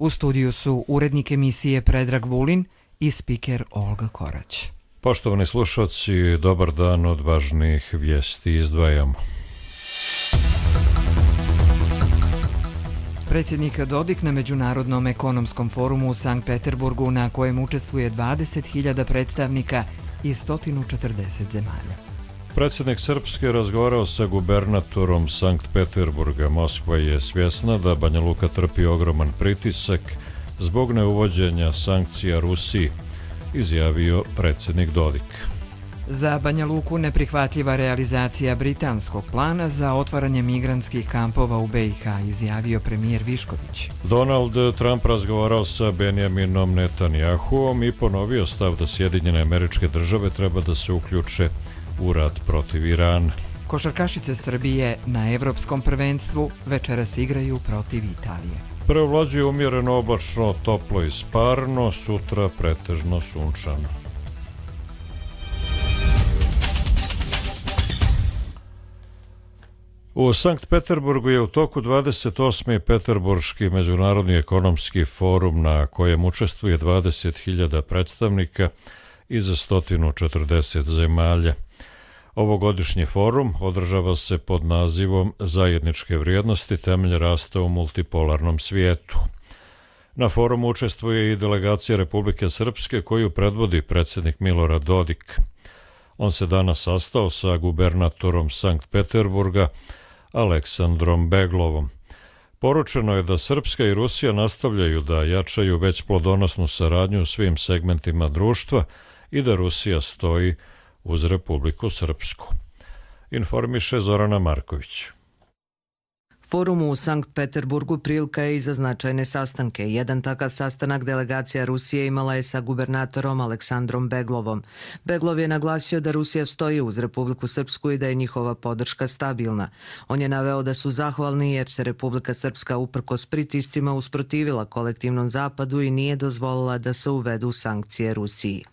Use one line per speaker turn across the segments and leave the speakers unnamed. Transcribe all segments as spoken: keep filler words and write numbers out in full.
U studiju su urednik emisije Predrag Vulin i spiker Olga Korać.
Poštovani slušalci, dobar dan, od važnih vijesti izdvajamo.
Predsjednik Dodik na Međunarodnom ekonomskom forumu u Sankt Peterburgu, na kojem učestvuje dvadeset hiljada predstavnika iz sto četrdeset zemalja.
Predsjednik Srpske razgovarao sa gubernatorom Sankt Peterburga. Moskva je svjesna da Banja Luka trpi ogroman pritisak zbog neuvođenja sankcija Rusiji, izjavio predsjednik Dodik.
Za Banja Luku neprihvatljiva realizacija britanskog plana za otvaranje migrantskih kampova u B i H, izjavio premijer Višković.
Donald Trump razgovarao sa Benjaminom Netanjahuom i ponovio stav da Sjedinjene Američke Države treba da se uključe u rat protiv Irana.
Košarkašice Srbije na Evropskom prvenstvu večeras igraju protiv Italije.
Preovlađuje umjereno oblačno, toplo i sparno, sutra pretežno sunčano. U Sankt Peterburgu je u toku dvadeset osmi Peterburški međunarodni ekonomski forum, na kojem učestvuje dvadeset hiljada predstavnika iz sto četrdeset zemalja. Ovogodišnji forum održava se pod nazivom Zajedničke vrijednosti, temelj rasta u multipolarnom svijetu. Na forumu učestvuje i delegacija Republike Srpske, koju predvodi predsjednik Milorad Dodik. On se danas sastao sa gubernatorom Sankt Peterburga, Aleksandrom Beglovom. Poručeno je da Srpska i Rusija nastavljaju da jačaju već plodonosnu saradnju u svim segmentima društva i da Rusija stoji uz Republiku Srpsku. Informiše Zorana Marković.
Forum u Sankt Peterburgu prilika je i za značajne sastanke. Jedan takav sastanak delegacija Rusije imala je sa gubernatorom Aleksandrom Beglovom. Beglov je naglasio da Rusija stoji uz Republiku Srpsku i da je njihova podrška stabilna. On je naveo da su zahvalni jer se Republika Srpska uprkos pritiscima usprotivila kolektivnom zapadu i nije dozvolila da se uvedu sankcije Rusiji.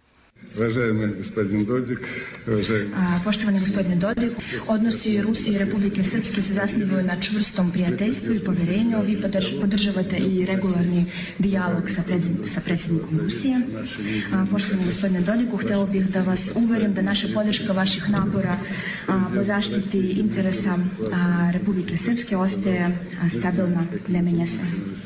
Poštovani gospodine Dodik, odnosi Rusije i Republike Srpske se zasnivaju na čvrstom prijateljstvu i poverenju. Vi podržavate i regularni dijalog sa, predsjed, sa predsjednikom Rusije. Poštovani gospodine Dodiku, htjela bih da vas uverim da naša podrška vaših napora po zaštiti interesa Republike Srpske ostaje stabilna, ne menja se.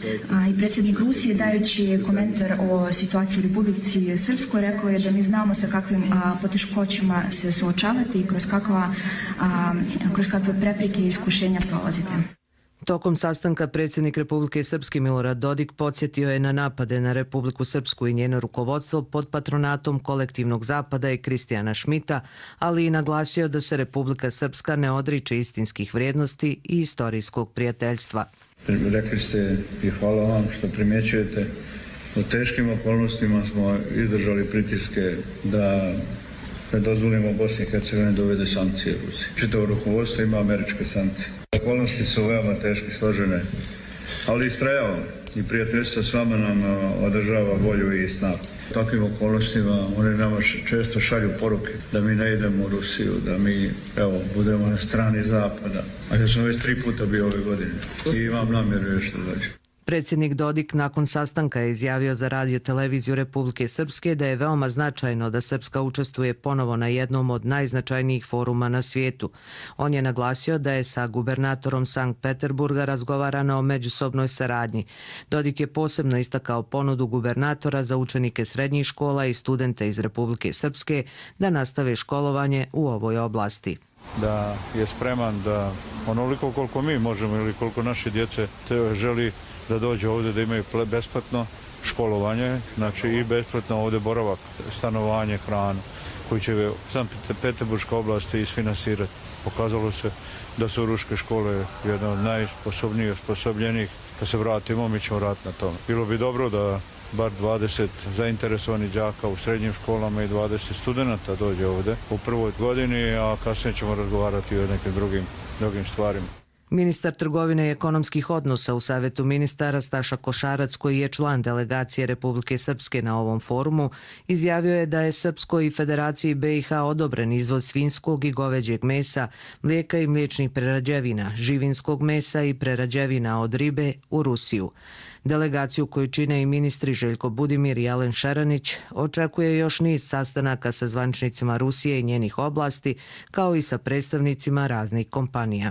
I predsjednik Rusije, dajući komentar o situaciji u Republici Srpskoj, rekao je da mi znamo sa kakvim a, poteškoćama se suočavate i kroz, kakva, a, kroz kakve prepreke i iskušenja prolazite.
Tokom sastanka predsjednik Republike Srpske Milorad Dodik podsjetio je na napade na Republiku Srpsku i njeno rukovodstvo pod patronatom kolektivnog zapada i Kristijana Šmita, ali i naglasio da se Republika Srpska ne odriče istinskih vrijednosti i istorijskog prijateljstva.
Rekli ste i hvala vam što primjećujete. U teškim okolnostima smo izdržali pritiske da ne dozvolimo Bosni i Hercegovini da uvede sankcije Rusiji. Čitavo rukovodstvo ima američke sankcije. Okolnosti su veoma teške, složene, ali istrajavamo i prijateljstvo s vama nam održava volju i snagu. U takvim okolnostima oni nama često šalju poruke da mi ne idemo u Rusiju, da mi evo, budemo na strani zapada. A ja sam već tri puta bio ove godine i imam namjeru još da dođem.
Predsjednik Dodik nakon sastanka je izjavio za radio televiziju Republike Srpske da je veoma značajno da Srpska učestvuje ponovo na jednom od najznačajnijih foruma na svijetu. On je naglasio da je sa gubernatorom Sankt Peterburga razgovarano o međusobnoj saradnji. Dodik je posebno istakao ponudu gubernatora za učenike srednjih škola i studente iz Republike Srpske da nastave školovanje u ovoj oblasti.
Da je spreman da onoliko koliko mi možemo ili koliko naše djece želi da dođe ovdje da imaju besplatno školovanje, znači i besplatno ovdje boravak, stanovanje, hranu, koji će Sankt Peterburška oblast isfinansirati. Pokazalo se da su ruške škole jedna od najsposobnijih, osposobljenih. Kad se vratimo, mi ćemo raditi na tome. Bilo bi dobro da bar dvadeset zainteresovanih đaka u srednjim školama i dvadeset studenta dođe ovdje u prvoj godini, a kasnije ćemo razgovarati o nekim drugim, drugim stvarima.
Ministar trgovine i ekonomskih odnosa u Savetu ministara Staša Košarac, koji je član delegacije Republike Srpske na ovom forumu, izjavio je da je Srpskoj i Federaciji B i H odobren izvoz svinjskog i goveđeg mesa, mlijeka i mliječnih prerađevina, živinskog mesa i prerađevina od ribe u Rusiju. Delegaciju koju čine i ministri Željko Budimir i Alen Šaranić očekuje još niz sastanaka sa zvaničnicima Rusije i njenih oblasti, kao i sa predstavnicima raznih kompanija.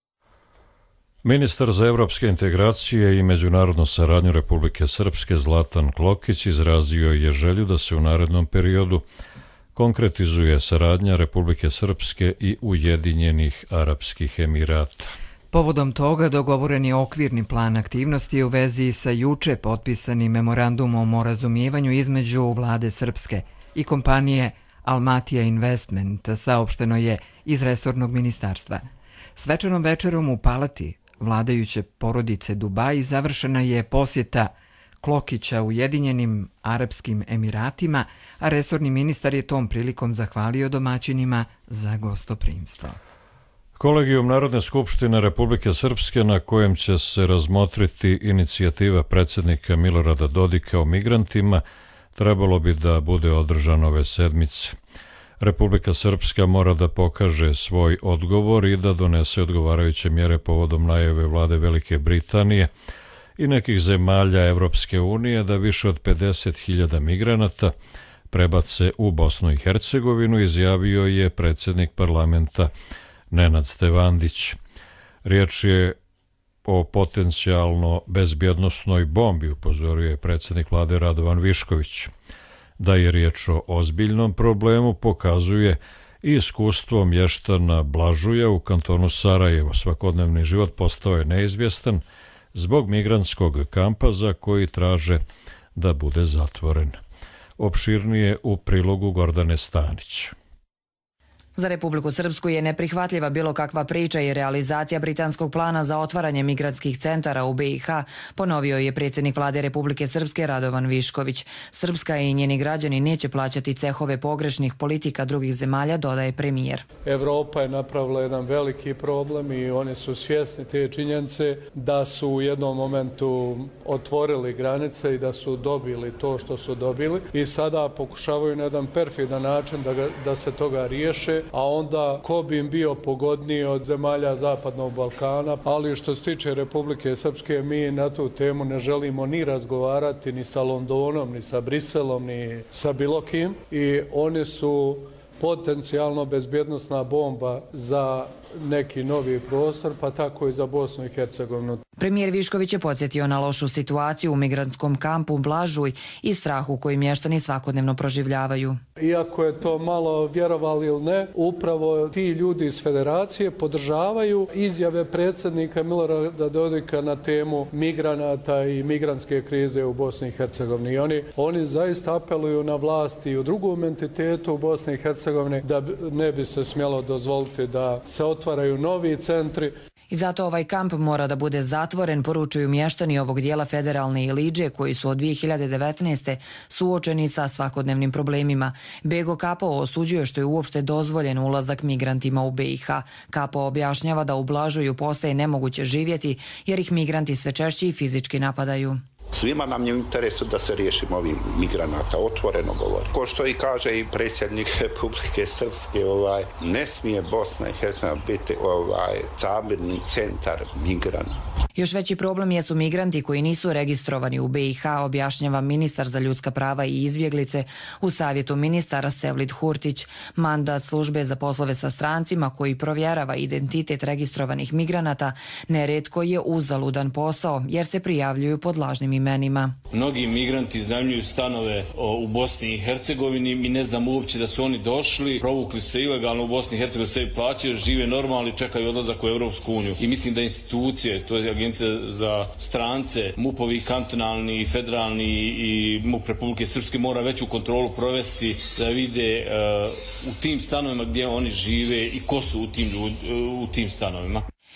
Ministar za evropske integracije i međunarodnu saradnju Republike Srpske Zlatan Klokić izrazio je želju da se u narednom periodu konkretizuje saradnja Republike Srpske i Ujedinjenih Arapskih Emirata.
Povodom toga dogovoren je okvirni plan aktivnosti u vezi sa juče potpisanim memorandumom o razumijevanju između vlade Srpske i kompanije Almatija Investment, saopšteno je iz resornog ministarstva. Svečanom večerom u palati vladajuće porodice Dubai završena je posjeta Klokića Ujedinjenim Arapskim Emiratima, a resorni ministar je tom prilikom zahvalio domaćinima za gostoprimstvo.
Kolegijum Narodne skupštine Republike Srpske, na kojem će se razmotriti inicijativa predsjednika Milorada Dodika o migrantima, trebalo bi da bude održan ove sedmice. Republika Srpska mora da pokaže svoj odgovor i da donese odgovarajuće mjere povodom najave vlade Velike Britanije i nekih zemalja Evropske unije da više od pedeset hiljada migranata prebace u Bosnu i Hercegovinu, izjavio je predsjednik parlamenta Nenad Stevandić. Riječ je o potencijalno bezbjednosnoj bombi, upozorio je predsjednik vlade Radovan Višković. Da je riječ o ozbiljnom problemu pokazuje i iskustvo mještana Blažuja u kantonu Sarajevo. Svakodnevni život postao je neizvjestan zbog migrantskog kampa za koji traže da bude zatvoren. Opširnije u prilogu Gordane Stanić.
Za Republiku Srpsku je neprihvatljiva bilo kakva priča i realizacija britanskog plana za otvaranje migrantskih centara u B i H, ponovio je predsjednik vlade Republike Srpske Radovan Višković. Srpska i njeni građani neće plaćati cehove pogrešnih politika drugih zemalja, dodaje premijer.
Evropa je napravila jedan veliki problem i oni su svjesni te činjenice da su u jednom momentu otvorili granice i da su dobili to što su dobili i sada pokušavaju na jedan perfidan način da, ga, da se toga riješe, a onda ko bi im bio pogodniji od zemalja Zapadnog Balkana, ali što se tiče Republike Srpske, mi na tu temu ne želimo ni razgovarati ni sa Londonom, ni sa Briselom, ni sa bilo kim i oni su potencijalno bezbjednosna bomba za neki novi prostor, pa tako i za Bosnu i Hercegovinu.
Premijer Višković je podsjetio na lošu situaciju u migrantskom kampu Blažuj i strahu koji mještani svakodnevno proživljavaju.
Iako je to malo vjerovali ili ne, upravo ti ljudi iz Federacije podržavaju izjave predsjednika Milorada Dodika na temu migranata i migrantske krize u Bosni i Hercegovini. I oni, oni zaista apeluju na vlasti i u drugom entitetu u Bosni i Hercegovini da ne bi se smjelo dozvoliti da se otvaraju novi centri.
I zato ovaj kamp mora da bude zatvoren, poručuju mještani ovog dijela federalne Ilidže koji su od dvije hiljade devetnaeste. suočeni sa svakodnevnim problemima. Bego Kapo osuđuje što je uopšte dozvoljen ulazak migrantima u B i H. Kapo objašnjava da u Blažuju postaje nemoguće živjeti jer ih migranti sve češće i fizički napadaju.
Svima nam je u interesu da se riješimo ovih migranata, otvoreno govori. Ko što i kaže i predsjednik Republike Srpske, ovaj, ne smije Bosna i Hercegovina biti ovaj, sabirni centar migranata.
Još veći problem jesu migranti koji nisu registrovani u B i H, objašnjava ministar za ljudska prava i izbjeglice u savjetu ministara Sevlid Hurtić. Mandat službe za poslove sa strancima koji provjerava identitet registrovanih migranata neretko je uzaludan posao jer se prijavljuju pod lažnim imenima.
Mnogi migranti iznajmljuju stanove u Bosni i Hercegovini. Mi ne znamo uopće da su oni došli, provukli se ilegalno u Bosni i Hercegovini, sve plaćaju, žive normalno i čekaju odlazak u Europsku uniju. I mislim da institucije, to je Agencija za strance, MUP-ovi kantonalni, federalni i MUP Republike Srpske mora veću kontrolu provesti da vide uh, u tim stanovima gdje oni žive i ko su u tim, ljud, u tim stanovima.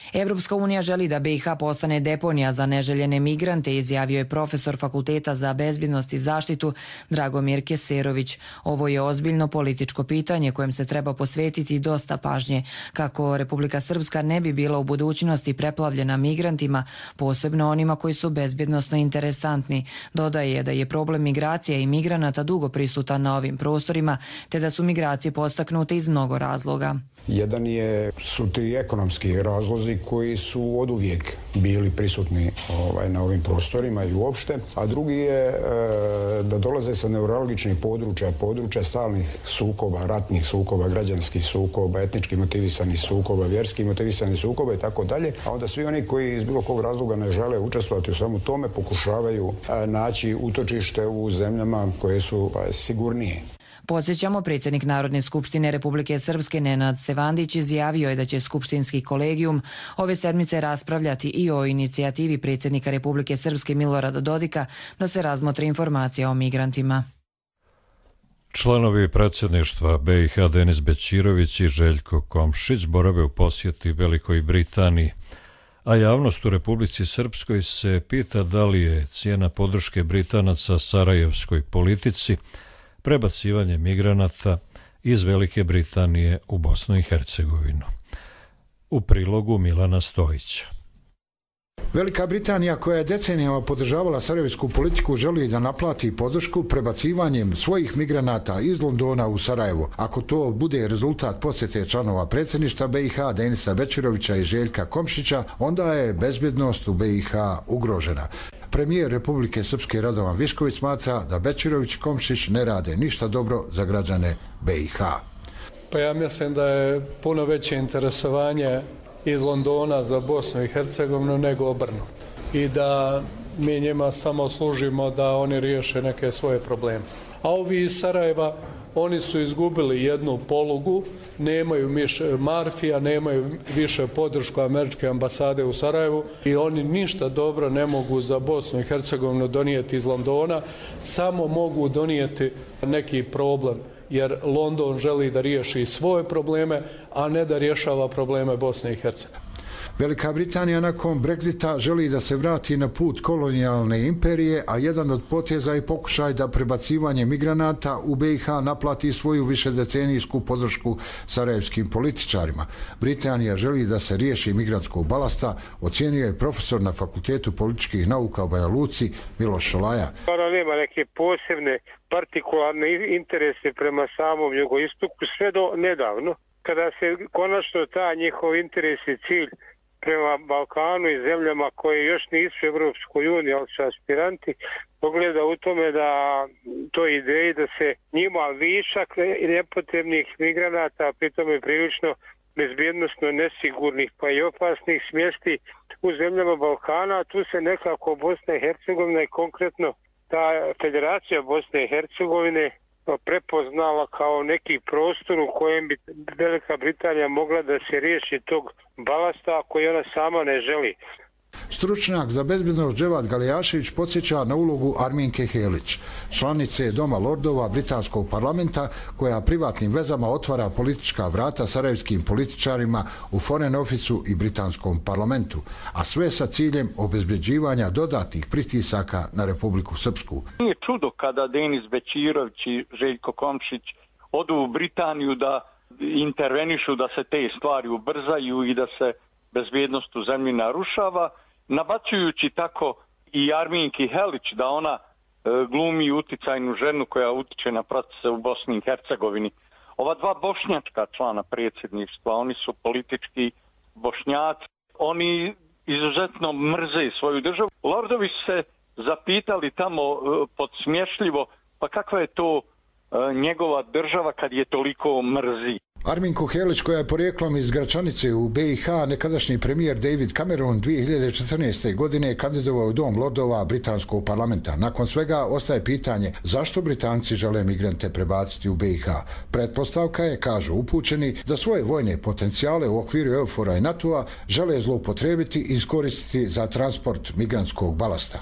Evropska unija želi da B i H postane deponija za neželjene migrante, izjavio je profesor Fakulteta za bezbjednost i zaštitu Dragomir Keserović. Ovo je ozbiljno političko pitanje kojem se treba posvetiti dosta pažnje, kako Republika Srpska ne bi bila u budućnosti preplavljena migrantima, posebno onima koji su bezbjednosno interesantni. Dodaje da je problem migracija i migranata dugo prisutan na ovim prostorima, te da su migracije postaknute iz mnogo razloga.
Jedan je, su ti ekonomski razlozi koji su oduvijek bili prisutni ovaj, na ovim prostorima i uopšte, a drugi je e, da dolaze sa neurologičnih područja, područja stalnih sukoba, ratnih sukoba, građanskih sukoba, etnički motivisanih sukoba, vjerski motivisanih sukoba i tako dalje, a onda svi oni koji iz bilo kog razloga ne žele učestvovati u svemu tome pokušavaju e, naći utočište u zemljama koje su pa, sigurnije.
Podsjećamo, predsjednik Narodne skupštine Republike Srpske Nenad Stevandić izjavio je da će skupštinski kolegijum ove sedmice raspravljati i o inicijativi predsjednika Republike Srpske Milorada Dodika da se razmotre informacija o migrantima.
Članovi predsjedništva B i H Denis Bećirović i Željko Komšić borave u posjeti Velikoj Britaniji, a javnost u Republici Srpskoj se pita da li je cijena podrške Britanaca sarajevskoj politici prebacivanje migranata iz Velike Britanije u Bosnu i Hercegovinu. U prilogu Milana Stojića.
Velika Britanija, koja je decenijama podržavala sarajevsku politiku, želi da naplati podršku prebacivanjem svojih migranata iz Londona u Sarajevo. Ako to bude rezultat posjete članova predsjedništva B i H Denisa Bećirovića i Željka Komšića, onda je bezbjednost u B i H ugrožena. Premijer Republike Srpske Radovan Višković smatra da Bećirović i Komšić ne rade ništa dobro za građane B i H.
Pa ja mislim da je puno veće interesovanje iz Londona za Bosnu i Hercegovinu nego obrnuto. I da mi njima samo služimo da oni riješe neke svoje probleme. A ovi iz Sarajeva, oni su izgubili jednu polugu, nemaju više marfija, nemaju više podršku američke ambasade u Sarajevu i oni ništa dobro ne mogu za Bosnu i Hercegovinu donijeti iz Londona, samo mogu donijeti neki problem, jer London želi da riješi svoje probleme, a ne da rješava probleme Bosne i Hercegovine.
Velika Britanija nakon Brexita želi da se vrati na put kolonijalne imperije, a jedan od poteza je pokušaj da prebacivanje migranata u B i H naplati svoju višedecenijsku podršku sarajevskim političarima. Britanija želi da se riješi migrantskog balasta, ocijenio je profesor na Fakultetu političkih nauka u Banja Luci Miloš Šolaja.
Ona nema neke posebne partikularne interese prema samom jugoistoku sve do nedavno, kada se konačno ta njihov interes i cilj prema Balkanu i zemljama koje još nisu u Evropskoj uniji, ali su aspiranti, pogleda u tome da to ideji da se njima višak nepotrebnih migranata, pritom je prilično bezbjednostno nesigurnih pa i opasnih smjesti u zemljama Balkana, tu se nekako Bosna i Hercegovina i konkretno ta Federacija Bosne i Hercegovine prepoznala kao neki prostor u kojem bi Velika Britanija mogla da se riješi tog balasta koji ona sama ne želi.
Stručnjak za bezbjednost Dževad Galijašević podsjeća na ulogu Arminke Helić, članice Doma lordova britanskog parlamenta, koja privatnim vezama otvara politička vrata sarajevskim političarima u Foreign Officeu i britanskom parlamentu, a sve sa ciljem obezbeđivanja dodatnih pritisaka na Republiku Srpsku.
Nije čudo kada Denis Bećirović i Željko Komšić odu u Britaniju da intervenišu da se te stvari ubrzaju i da se bezbjednost u zemlji narušava, nabacujući tako i Arminki Helić da ona e, glumi uticajnu ženu koja utiče na procese u Bosni i Hercegovini. Ova dva bošnjačka člana predsjedništva, oni su politički Bošnjaci, oni izuzetno mrze svoju državu. Lordovi se zapitali tamo e, podsmješljivo, pa kakva je to e, njegova država kad je toliko mrzi.
Arminko Helić, koja je porijeklom iz Gračanice u B i H, nekadašnji premijer David Cameron dvije hiljade četrnaeste. godine kandidovao u Dom lordova britanskog parlamenta. Nakon svega ostaje pitanje zašto Britanci žele migrante prebaciti u B i H. Pretpostavka je, kažu upućeni, da svoje vojne potencijale u okviru EUFOR-a i NATO-a žele zloupotrijebiti i iskoristiti za transport migrantskog balasta.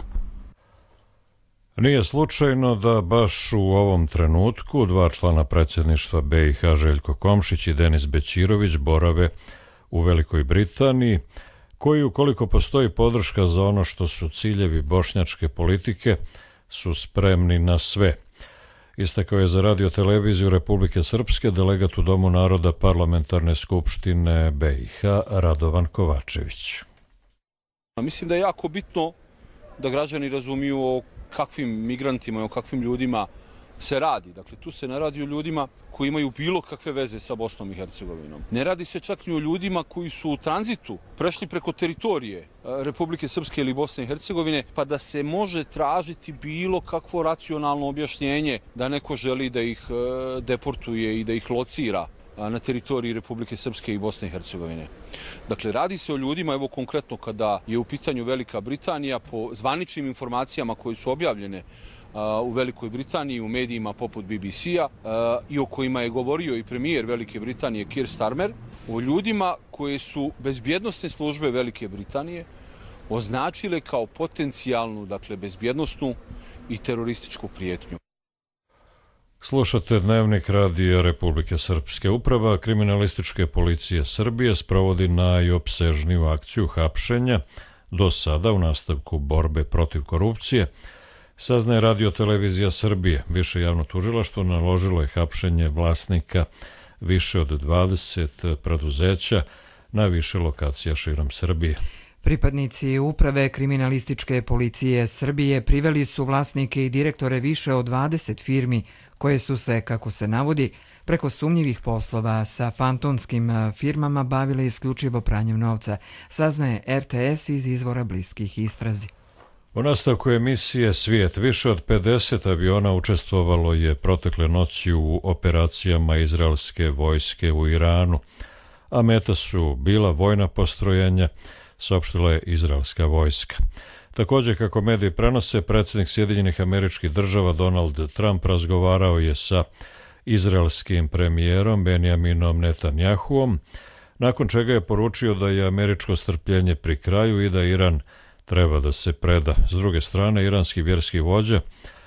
Nije slučajno da baš u ovom trenutku dva člana predsjedništva B i H, Željko Komšić i Denis Bećirović, borave u Velikoj Britaniji, koji, ukoliko postoji podrška za ono što su ciljevi bošnjačke politike, su spremni na sve. Istakao je za radio televiziju Republike Srpske delegat u Domu naroda Parlamentarne skupštine B i H Radovan Kovačević.
Mislim da je jako bitno da građani razumiju o kakvim migrantima i o kakvim ljudima se radi. Dakle, tu se ne radi o ljudima koji imaju bilo kakve veze sa Bosnom i Hercegovinom. Ne radi se čak ni o ljudima koji su u tranzitu prešli preko teritorije Republike Srpske ili Bosne i Hercegovine, pa da se može tražiti bilo kakvo racionalno objašnjenje da neko želi da ih deportuje i da ih locira na teritoriji Republike Srpske i Bosne i Hercegovine. Dakle, radi se o ljudima, evo konkretno kada je u pitanju Velika Britanija, po zvaničnim informacijama koje su objavljene u Velikoj Britaniji, u medijima poput B B C-a i o kojima je govorio i premijer Velike Britanije Keir Starmer, o ljudima koje su bezbjednosne službe Velike Britanije označile kao potencijalnu, dakle, bezbjednosnu i terorističku prijetnju.
Slušate Dnevnik radija Republike Srpske. Uprava kriminalističke policije Srbije sprovodi najopsežniju akciju hapšenja do sada u nastavku borbe protiv korupcije. Saznaje Radio televizija Srbije. Više javno tužilaštvo naložilo je hapšenje vlasnika više od dvadeset preduzeća na više lokacija širom Srbije.
Pripadnici Uprave kriminalističke policije Srbije priveli su vlasnike i direktore više od dvadeset firmi koje su se, kako se navodi, preko sumnjivih poslova sa fantonskim firmama bavile isključivo pranjem novca, saznaje R T S iz izvora bliskih istrazi.
U nastavku emisije Svijet više od pedeset aviona učestvovalo je protekle noći u operacijama izraelske vojske u Iranu, a meta su bila vojna postrojenja, saopštila je izraelska vojska. Također, kako mediji prenose, predsjednik Sjedinjenih Američkih Država Donald Trump razgovarao je sa izraelskim premijerom Benjaminom Netanjahuom, nakon čega je poručio da je američko strpljenje pri kraju i da Iran treba da se preda. S druge strane, iranski vjerski vođa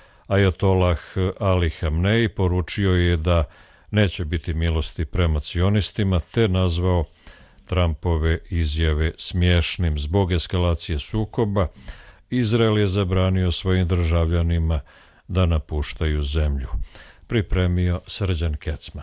Ajatolah Ali Hamnej poručio je da neće biti milosti prema cionistima, te nazvao Trumpove izjave smiješnim. Zbog eskalacije sukoba, Izrael je zabranio svojim državljanima da napuštaju zemlju. Pripremio Srđan Kecman.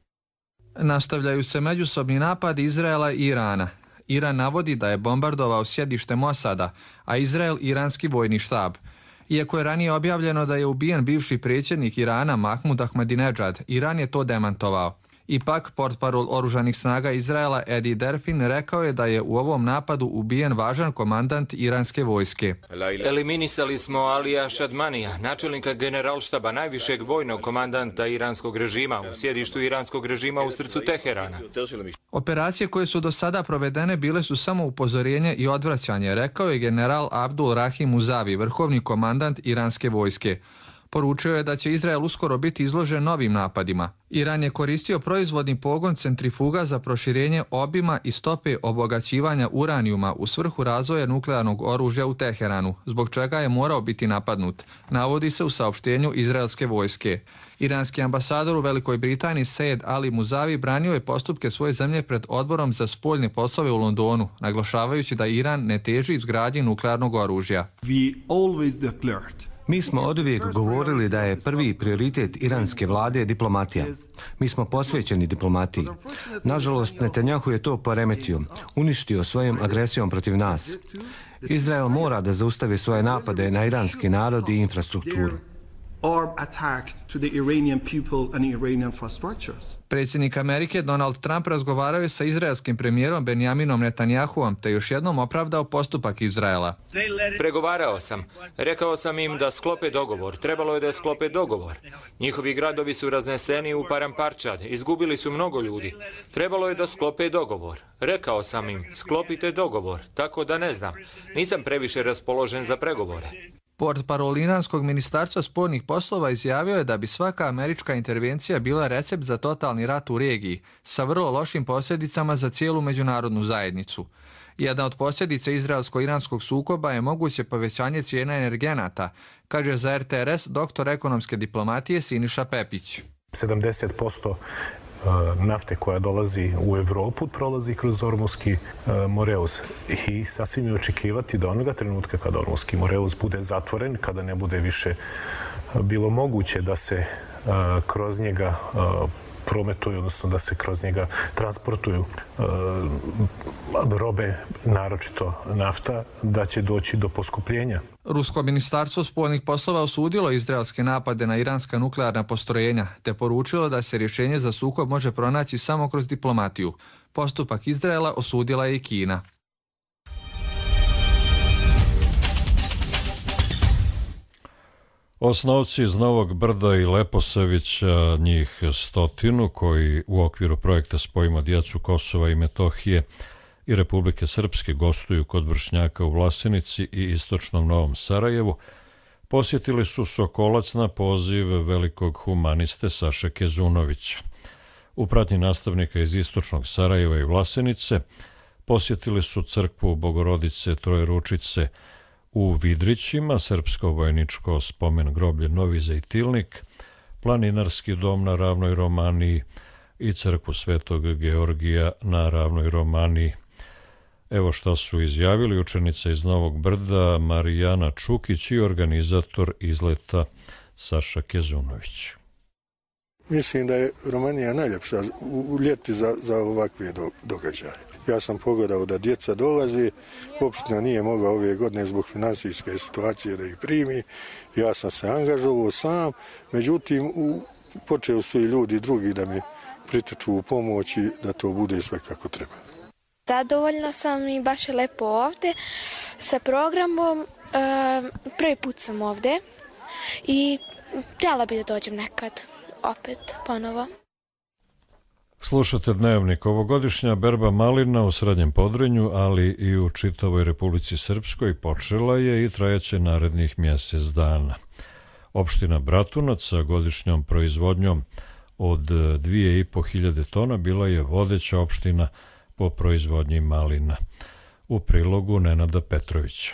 Nastavljaju se međusobni napadi Izraela i Irana. Iran navodi da je bombardovao sjedište Mosada, a Izrael iranski vojni štab. Iako je ranije objavljeno da je ubijen bivši predsjednik Irana Mahmud Ahmadinejad, Iran je to demantovao. Ipak, portparol oružanih snaga Izraela Eddie Derfin rekao je da je u ovom napadu ubijen važan komandant iranske vojske.
Eliminisali smo Alija Šadmanija, načelnika generalštaba najvišeg vojnog komandanta iranskog režima u sjedištu iranskog režima u srcu Teherana.
Operacije koje su do sada provedene bile su samo upozorenje i odvraćanje, rekao je general Abdul Rahim Muzavi, vrhovni komandant iranske vojske. Poručio je da će Izrael uskoro biti izložen novim napadima. Iran je koristio proizvodni pogon centrifuga za proširenje obima i stope obogaćivanja uranijuma u svrhu razvoja nuklearnog oružja u Teheranu, zbog čega je morao biti napadnut, navodi se u saopštenju izraelske vojske. Iranski ambasador u Velikoj Britaniji Sejed Ali Muzavi branio je postupke svoje zemlje pred odborom za spoljne poslove u Londonu, naglašavajući da Iran ne teži izgradnji nuklearnog oružja.
We always declared
Mi smo oduvijek govorili da je prvi prioritet iranske vlade diplomatija. Mi smo posvećeni diplomatiji. Nažalost, Netanjahu je to poremetio, uništio svojom agresijom protiv nas. Izrael mora da zaustavi svoje napade na iranski narod i infrastrukturu.
Predsjednik Amerike Donald Trump razgovarao je sa izraelskim premijerom Benjaminom Netanjahuom te još jednom opravdao postupak Izraela.
Pregovarao sam. Rekao sam im da sklope dogovor. Trebalo je da sklope dogovor. Njihovi gradovi su razneseni u Paramparčad. Izgubili su mnogo ljudi. Trebalo je da sklope dogovor. Rekao sam im, sklopite dogovor. Tako da ne znam. Nisam previše raspoložen za pregovore.
Portparol iranskog ministarstva spoljnih poslova izjavio je da bi svaka američka intervencija bila recept za totalni rat u regiji, sa vrlo lošim posljedicama za cijelu međunarodnu zajednicu. Jedna od posljedica izraelsko-iranskog sukoba je moguće povećanje cijena energenata, kaže za R T R S doktor ekonomske diplomatije Siniša Pepić.
sedamdeset posto nafte koja dolazi u Evropu prolazi kroz Ormuski Moreus. I sasvim je očekivati da onoga trenutka kada Ormuski Moreus bude zatvoren, kada ne bude više bilo moguće da se kroz njega prometuju, odnosno da se kroz njega transportuju robe, naročito nafta, da će doći do poskupljenja.
Rusko ministarstvo spoljnih poslova osudilo izraelske napade na iranska nuklearna postrojenja te poručilo da se rješenje za sukob može pronaći samo kroz diplomatiju. Postupak Izraela osudila je i Kina.
Osnovci iz Novog Brda i Leposavića, njih stotinu, koji u okviru projekta Spojimo djecu Kosova i Metohije i Republike Srpske gostuju kod vršnjaka u Vlasenici i istočnom Novom Sarajevu, posjetili su Sokolac na poziv velikog humaniste Saše Kezunovića. U pratnji nastavnika iz istočnog Sarajeva i Vlasenice posjetili su crkvu Bogorodice Trojeručice u Vidrićima, Srpsko vojničko spomen groblje Novi Zejtilnik, planinarski dom na Ravnoj Romaniji i crkvu Svetog Georgija na Ravnoj Romaniji. Evo šta su izjavili učenica iz Novog Brda Marijana Čukić i organizator izleta Saša Kezunović.
Mislim da je Romanija najljepša u ljeti za, za ovakve do, događaje. Ja sam pogledao da djeca dolazi, opština nije mogla ove godine zbog finansijske situacije da ih primi. Ja sam se angažovao sam, međutim u, počeo su i ljudi drugi da mi priteču u pomoći da to bude sve kako treba.
Zadovoljna sam i baš je lepo ovde sa programom. Prvi put sam ovde i htjela bih da dođem nekad opet ponovo.
Slušate Dnevnik. Ovogodišnja berba malina u Srednjem Podrinju, ali i u čitavoj Republici Srpskoj počela je i trajaće narednih mjesec dana. Opština Bratunac sa godišnjom proizvodnjom od dvije i po hiljade tona bila je vodeća opština po proizvodnji malina. U prilogu Nenada Petrovića.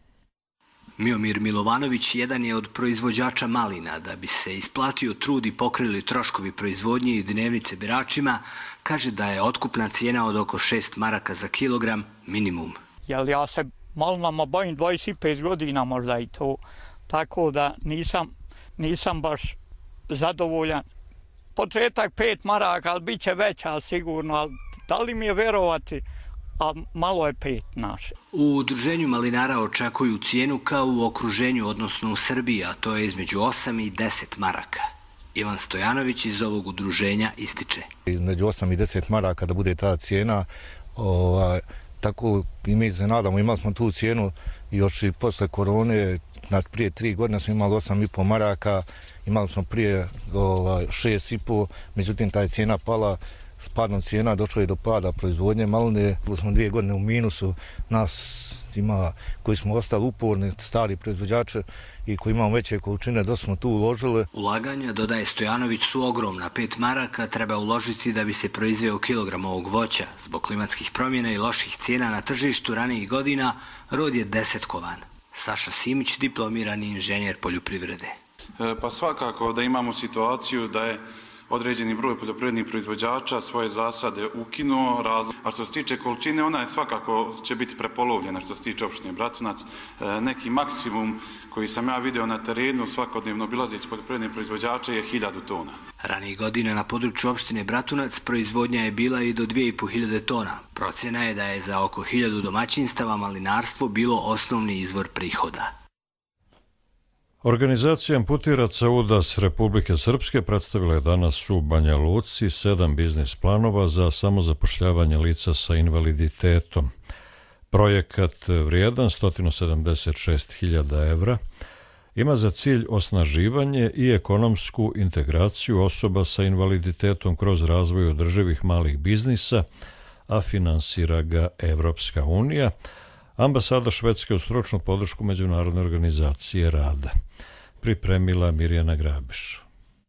Miomir Milovanović jedan je od proizvođača malina. Da bi se isplatio trud i pokrili troškovi proizvodnje i dnevnice biračima, kaže da je otkupna cijena od oko šest maraka za kilogram minimum.
Jel ja se malinama bavim dvadeset pet godina možda i to, tako da nisam, nisam baš zadovoljan. Početak pet maraka, ali bit će veća, ali sigurno, ali da li mi je verovati, a malo je pet naše.
U udruženju malinara očekuju cijenu kao u okruženju, odnosno u Srbiji, a to je između osam i deset maraka. Ivan Stojanović iz ovog udruženja ističe.
Između osam i deset maraka da bude ta cijena, ovaj, tako i mi se nadamo, imali smo tu cijenu još i posle korone, znači prije tri godine smo imali osam i po maraka, imali smo prije ovaj, šest i po, međutim ta je cijena pala. S padnom cijena došlo je do pada proizvodnje maline. Bili smo dvije godine u minusu. Nas ima koji smo ostali uporni, stari proizvođači i koji imamo veće količine, da smo tu uložili.
Ulaganja, dodaje Stojanović, su ogromna. Pet maraka treba uložiti da bi se proizveo kilogram ovog voća. Zbog klimatskih promjena i loših cijena na tržištu ranijih godina, rod je desetkovan. Saša Simić, diplomirani inženjer poljoprivrede.
E, pa svakako da imamo situaciju da je određeni broj poljoprivrednih proizvođača svoje zasade ukinuo, a što se tiče količine, ona je svakako će biti prepolovljena što se tiče opštine Bratunac. Neki maksimum koji sam ja video na terenu svakodnevno obilazeći poljoprivredne proizvođače je hiljadu tona.
Ranijih godina na području opštine Bratunac proizvodnja je bila i do dvije i po hiljade tona. Procjena je da je za oko hiljadu domaćinstava malinarstvo bilo osnovni izvor prihoda.
Organizacija amputiraca U D A S Republike Srpske predstavila je danas u Banja Luci sedam biznis planova za samozapošljavanje lica sa invaliditetom. Projekat vrijedan sto sedamdeset šest hiljada evra ima za cilj osnaživanje i ekonomsku integraciju osoba sa invaliditetom kroz razvoj održivih malih biznisa, a finansira ga Evropska unija, ambasada Švedske u stručnu podršku Međunarodne organizacije rada. Pripremila Mirjana Grabiš.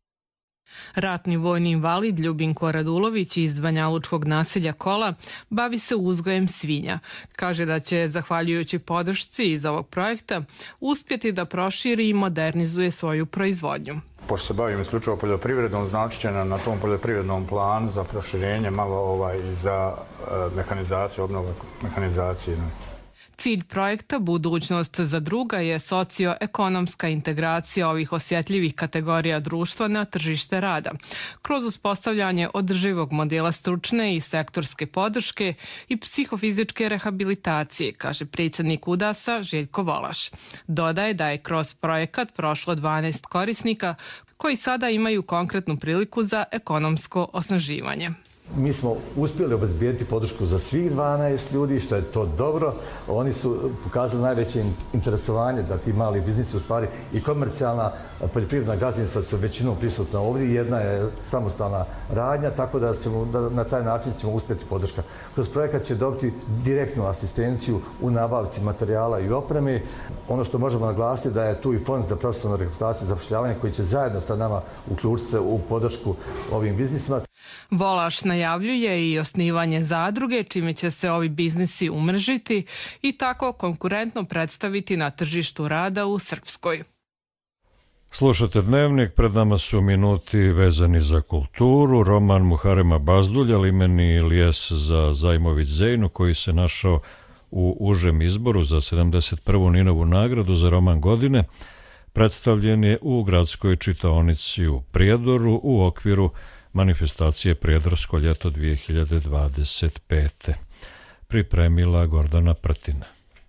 Ratni vojni invalid Ljubinko Radulović iz banjalučkog naselja Kola bavi se uzgojem svinja. Kaže da će, zahvaljujući podršci iz ovog projekta, uspjeti da proširi i modernizuje svoju proizvodnju.
pošto se bavim isključivo poljoprivredom, znači će nam na tom poljoprivrednom planu za proširenje malo ovaj, za mehanizaciju, obnovu mehanizacije.
Cilj projekta Budućnost za druga je socioekonomska integracija ovih osjetljivih kategorija društva na tržište rada, kroz uspostavljanje održivog modela stručne i sektorske podrške i psihofizičke rehabilitacije, kaže predsjednik U D A S-a Željko Volaš. Dodaje da je kroz projekat prošlo dvanaest korisnika koji sada imaju konkretnu priliku za ekonomsko osnaživanje.
Mi smo uspjeli obezbijediti podršku za svih dvanaest ljudi, što je to dobro. Oni su pokazali najveće interesovanje da ti mali biznisi, u stvari i komercijalna poljoprivredna gazdinstva su većinom prisutna ovdje. Jedna je samostalna radnja, tako da, ćemo, da na taj način ćemo uspjeti podrška. Kroz projekat će dobiti direktnu asistenciju u nabavci materijala i opreme. Ono što možemo naglasiti da je tu i Fond za profesionalnu rehabilitaciju i zapošljavanje koji će zajedno sa nama uključiti se u podršku ovim biznisima.
Volaš najavljuje i osnivanje zadruge, čime će se ovi biznisi umrežiti i tako konkurentno predstaviti na tržištu rada u Srpskoj.
Slušate Dnevnik, pred nama su minuti vezani za kulturu. Roman Muharema Bazdulja, Limeni lijes za Zajmović Zejnu, koji se našao u užem izboru za sedamdeset prvu Ninovu nagradu za roman godine, predstavljen je u gradskoj čitaonici u Prijedoru u okviru manifestacije Prijedorsko ljeto dvije hiljade dvadeset pete. Pripremila Gordana Prtina.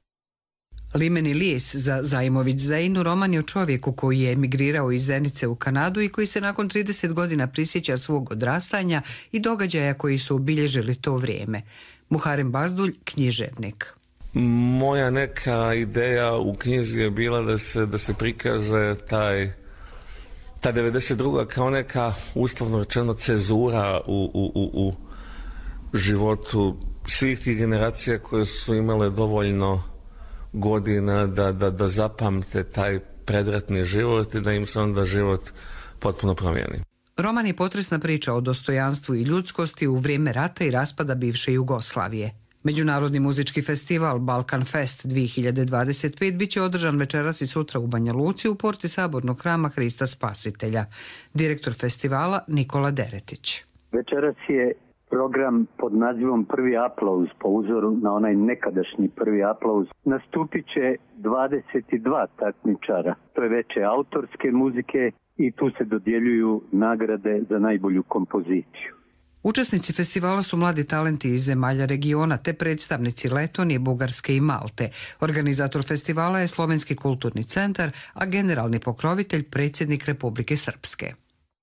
Limeni lijes za Zajmović Zejnu roman je o čovjeku koji je emigrirao iz Zenice u Kanadu i koji se nakon trideset godina prisjeća svog odrastanja i događaja koji su obilježili to vrijeme. Muharem Bazdulj, književnik.
Moja neka ideja u knjizi je bila da se, da se prikaže taj ta devedeset druga kao neka, uslovno rečeno, cezura u, u, u, u životu svih tih generacija koje su imale dovoljno godina da, da, da zapamte taj predratni život i da im se onda život potpuno promijeni.
Roman je potresna priča o dostojanstvu i ljudskosti u vrijeme rata i raspada bivše Jugoslavije. Međunarodni muzički festival Balkan Fest dvije hiljade dvadeset pet bit će održan večeras i sutra u Banja Luci u porti Sabornog hrama Hrista Spasitelja. Direktor festivala Nikola Deretić.
Večeras je program pod nazivom Prvi aplauz po uzoru na onaj nekadašnji prvi aplauz. Nastupit će dvadeset dva takmičara. To je veče autorske muzike i tu se dodjeljuju nagrade za najbolju kompoziciju.
Učesnici festivala su mladi talenti iz zemalja regiona te predstavnici Letonije, Bugarske i Malte. Organizator festivala je Slovenski kulturni centar, a generalni pokrovitelj predsjednik Republike Srpske.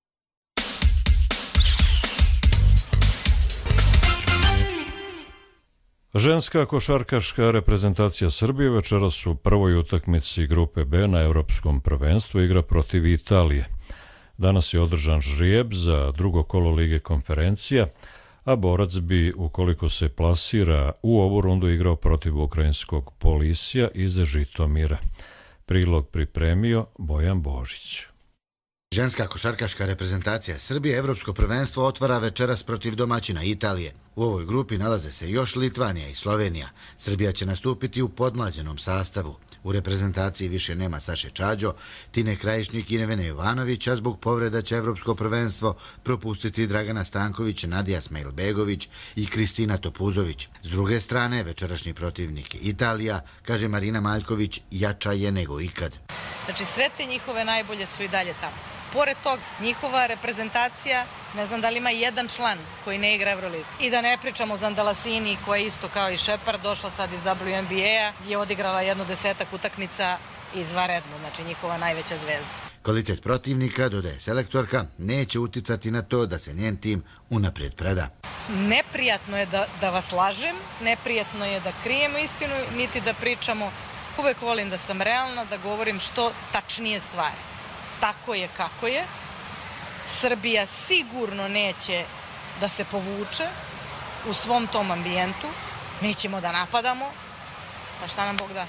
Ženska košarkaška reprezentacija Srbije večeras u prvoj utakmici grupe B na Evropskom prvenstvu igra protiv Italije. Danas je održan žrijeb za drugo kolo Lige konferencija, a borac bi, ukoliko se plasira, u ovu rundu igrao protiv ukrajinskog Polisija iz Žitomira. Prilog pripremio Bojan Božić.
Ženska košarkaška reprezentacija Srbije Evropsko prvenstvo otvara večeras protiv domaćina Italije. U ovoj grupi nalaze se još Litvanija i Slovenija. Srbija će nastupiti u podmlađenom sastavu. U reprezentaciji više nema Saše Čađo, Tine Krajišnik i Nevene Jovanović, a zbog povreda će Evropsko prvenstvo propustiti Dragana Stanković, Nadija Smajlbegović i Kristina Topuzović. S druge strane, večerašnji protivnik Italija, kaže Marina Maljković, jača je nego ikad.
Znači sve te njihove najbolje su i dalje tamo. Pored toga, njihova reprezentacija, ne znam da li ima jedan član koji ne igra Euroligu. I da ne pričamo o Zandalasini koja je isto kao i Shepard, došla sad iz W N B A, je odigrala jedno desetak utakmica izvanredno, znači njihova najveća zvezda.
Kvalitet protivnika, dodaje selektorka, neće uticati na to da se njen tim unaprijed preda.
Neprijatno je da, da vas lažem, neprijatno je da krijemo istinu, niti da pričamo. Uvek volim da sam realna, da govorim što tačnije stvari. Tako je kako je. Srbija sigurno neće da se povuče u svom tom ambijentu. Mi ćemo da napadamo, pa šta nam Bog da.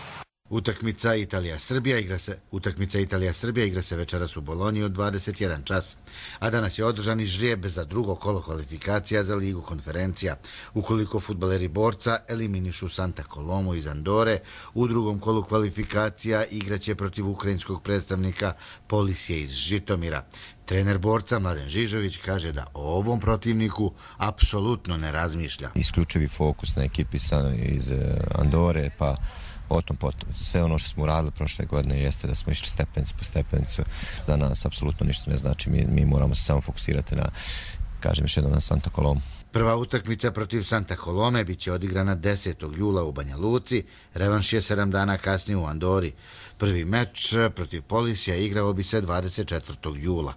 Utakmica Italija-Srbija igra se utakmica Italija-Srbija igra se večeras u Bolonji od dvadeset jedan čas, a danas je održan i žrijeb za drugo kolo kvalifikacija za Ligu konferencija. Ukoliko fudbaleri Borca eliminišu Santa Colomu iz Andore, u drugom kolu kvalifikacija igraće protiv ukrajinskog predstavnika Polisije iz Žitomira. Trener Borca Mladen Žižović kaže da o ovom protivniku apsolutno ne razmišlja.
Isključivi fokus na ekipi iz Andore, pa o tom potom. Sve ono što smo uradili prošle godine jeste da smo išli stepenicu po stepenicu. Za nas apsolutno ništa ne znači. Mi, mi moramo se samo fokusirati na, kažem još jednom, na Santa Colomu.
Prva utakmica protiv Santa Colome biće odigrana desetog jula u Banja Luci, revanš je sedam dana kasnije u Andori. Prvi meč protiv Polisija igrao bi se dvadeset četvrtog jula.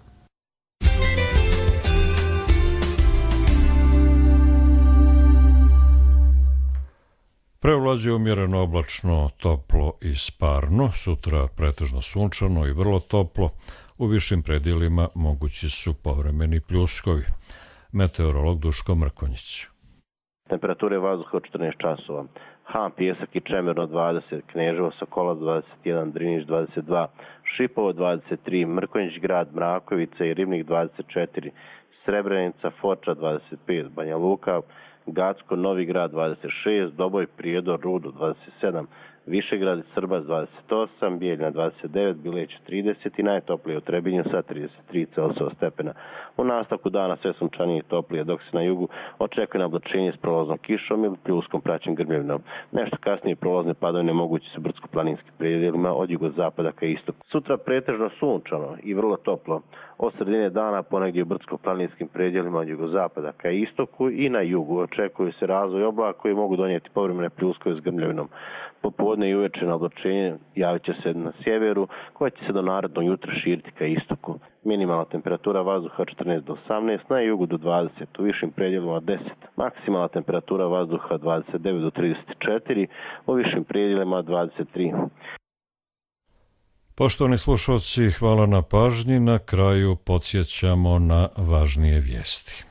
Prevlađuje umjereno oblačno, toplo i sparno, sutra pretežno sunčano i vrlo toplo, u višim predjelima mogući su povremeni pljuskovi. Meteorolog Duško Mrkonjić.
Temperature vazduha od četrnaest časova. Han, Pijesak i Čemerno dvadeset, Kneževo, Sokolac dvadeset jedan, Driniš dvadeset dva, Šipovo dvadeset tri, Mrkonjić grad, Mrakovica i Ribnik dvadeset četiri, Srebrenica, Foča dvadeset pet, Banja Luka, Gacko, Novi grad dvadeset šest, Doboj, Prijedor, Rudo dvadeset sedam, Višegrad, Srbac dvadeset osam, Bijeljna dvadeset devet, Bileć trideset i najtoplije u Trebinju sa trideset tri Celzijeva stepena. U nastavku dana sve sunčanije i toplije, dok se na jugu očekuje na oblačenje s prolaznom kišom ili pljuskom praćen grmljavinom. Nešto kasnije prolazne padavine mogući su brdsko-planinskim predjelima od jugozapada ka istoku. Sutra pretežno sunčano i vrlo toplo. Od sredine dana ponegdje u brdsko-planinskim predjelima od jugozapada ka istoku i na jugu očekuju se razvoj oblaka koji mogu donijeti povremene pljuskove s grmljavinom. Popodne i uveče na oblačenje javit će se na sjeveru, koja će se do narednog jutra širiti ka istoku. Minimalna temperatura vazduha četrnaest do osamnaest, na jugu do dvadeset, u višim predjelima deset. Maksimalna temperatura vazduha dvadeset devet do trideset četiri, u višim predjelima dvadeset tri.
Poštovani slušalci, hvala na pažnji. Na kraju podsjećamo na važnije vijesti.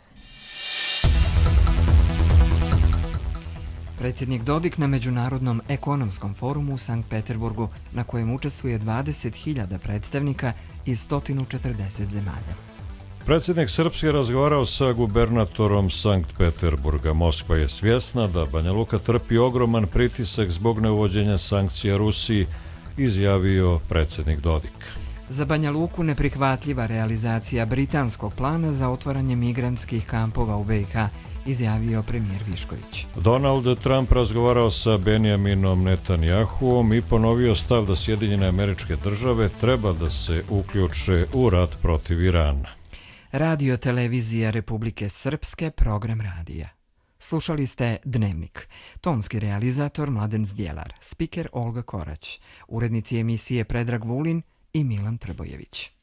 Predsjednik Dodik na Međunarodnom ekonomskom forumu u Sankt Peterburgu, na kojem učestvuje dvadeset hiljada predstavnika iz sto četrdeset zemalja.
Predsjednik Srpske razgovarao sa gubernatorom Sankt Peterburga. Moskva je svjesna da Banja Luka trpi ogroman pritisak zbog neuvođenja sankcija Rusiji, izjavio predsjednik Dodik.
Za Banja Luku neprihvatljiva realizacija britanskog plana za otvaranje migrantskih kampova u B i H, izjavio premijer Višković.
Donald Trump razgovarao sa Benjaminom Netanjahuom i ponovio stav da Sjedinjene Američke Države treba da se uključe u rat protiv Irana.
Radio televizija Republike Srpske, program radija. Slušali ste Dnevnik. Tonski realizator Mladen Zdjelar, spiker Olga Korać, urednici emisije Predrag Vulin i Milan Trbojević.